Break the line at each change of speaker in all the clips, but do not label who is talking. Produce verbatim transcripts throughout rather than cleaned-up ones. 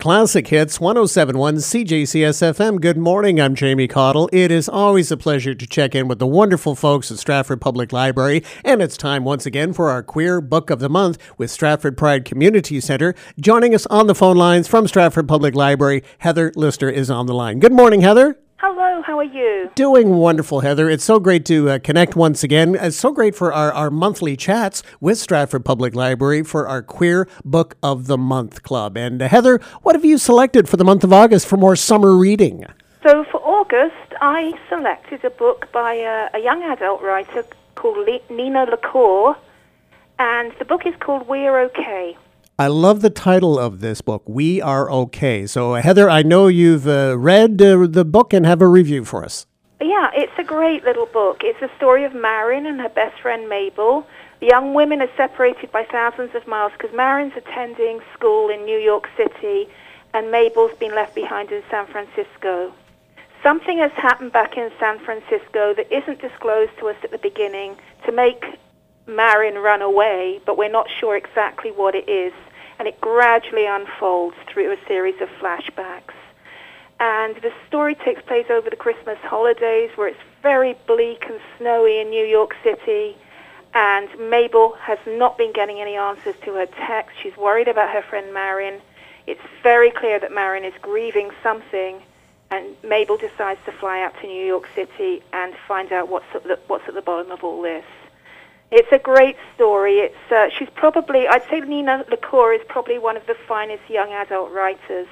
Classic Hits, one oh seven point one C J C S F M. Good morning, I'm Jamie Cottle. It is always a pleasure to check in with the wonderful folks at Stratford Public Library, and it's time once again for our Queer Book of the Month with Stratford Pride Community Centre. Joining us on the phone lines from Stratford Public Library, Heather Lister is on the line. Good morning, Heather.
Hello, how are you?
Doing wonderful, Heather. It's so great to uh, connect once again. It's so great for our, our monthly chats with Stratford Public Library for our Queer Book of the Month Club. And uh, Heather, what have you selected for the month of August for more summer reading?
So for August, I selected a book by a, a young adult writer called Le- Nina LaCour, and the book is called We're Okay.
I love the title of this book, We Are Okay. So, uh, Heather, I know you've uh, read uh, the book and have a review for us.
Yeah, it's a great little book. It's the story of Marin and her best friend Mabel. The young women are separated by thousands of miles because Marin's attending school in New York City and Mabel's been left behind in San Francisco. Something has happened back in San Francisco that isn't disclosed to us at the beginning to make Marin run away, but we're not sure exactly what it is. And it gradually unfolds through a series of flashbacks. And the story takes place over the Christmas holidays where it's very bleak and snowy in New York City. And Mabel has not been getting any answers to her text. She's worried about her friend Marin. It's very clear that Marin is grieving something. And Mabel decides to fly out to New York City and find out what's at the, what's at the bottom of all this. It's a great story. It's uh, she's probably, I'd say Nina LaCour is probably one of the finest young adult writers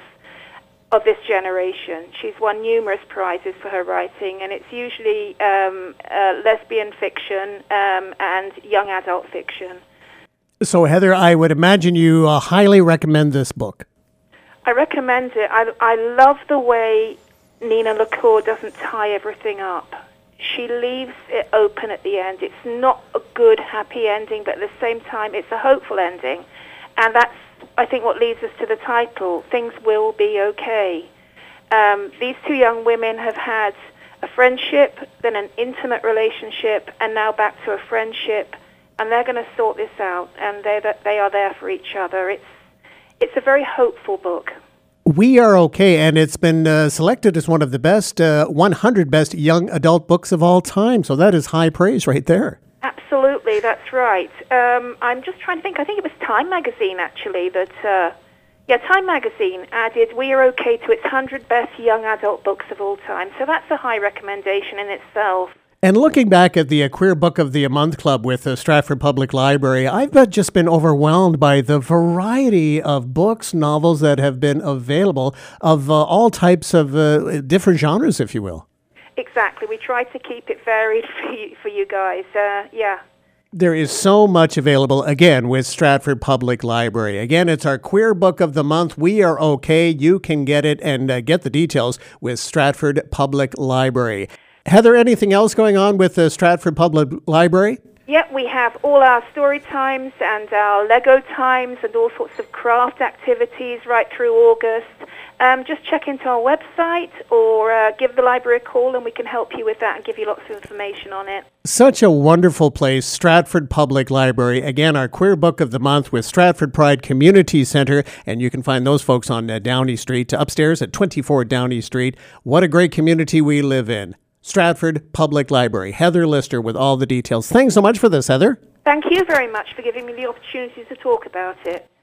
of this generation. She's won numerous prizes for her writing, and it's usually um, uh, lesbian fiction um, and young adult fiction.
So, Heather, I would imagine you uh, highly recommend this book.
I recommend it. I, I love the way Nina LaCour doesn't tie everything up. She leaves it open at the end. It's not a good, happy ending, but at the same time, it's a hopeful ending. And that's, I think, what leads us to the title, Things Will Be Okay. Um, these two young women have had a friendship, then an intimate relationship, and now back to a friendship, and they're going to sort this out, and they they are there for each other. It's it's a very hopeful book.
We Are Okay, and it's been uh, selected as one of the best, uh, one hundred best young adult books of all time. So that is high praise right there.
Absolutely, that's right. Um, I'm just trying to think. I think it was Time Magazine, actually, that, uh, yeah, Time Magazine added We Are Okay to its one hundred best young adult books of all time. So that's a high recommendation in itself.
And looking back at the uh, Queer Book of the Month Club with the Stratford Public Library, I've uh, just been overwhelmed by the variety of books, novels that have been available of uh, all types of uh, different genres, if you will.
Exactly. We try to keep it varied for you, for you guys. Uh, yeah.
There is so much available, again, with Stratford Public Library. Again, it's our Queer Book of the Month. We Are Okay. You can get it and uh, get the details with Stratford Public Library. Heather, anything else going on with the Stratford Public Library?
Yep, we have all our story times and our Lego times and all sorts of craft activities right through August. Um, just check into our website or uh, give the library a call and we can help you with that and give you lots of information on it.
Such a wonderful place, Stratford Public Library. Again, our Queer Book of the Month with Stratford Pride Community Centre, and you can find those folks on uh, Downey Street, upstairs at twenty-four Downey Street. What a great community we live in. Stratford Public Library. Heather Lister with all the details. Thanks so much for this, Heather.
Thank you very much for giving me the opportunity to talk about it.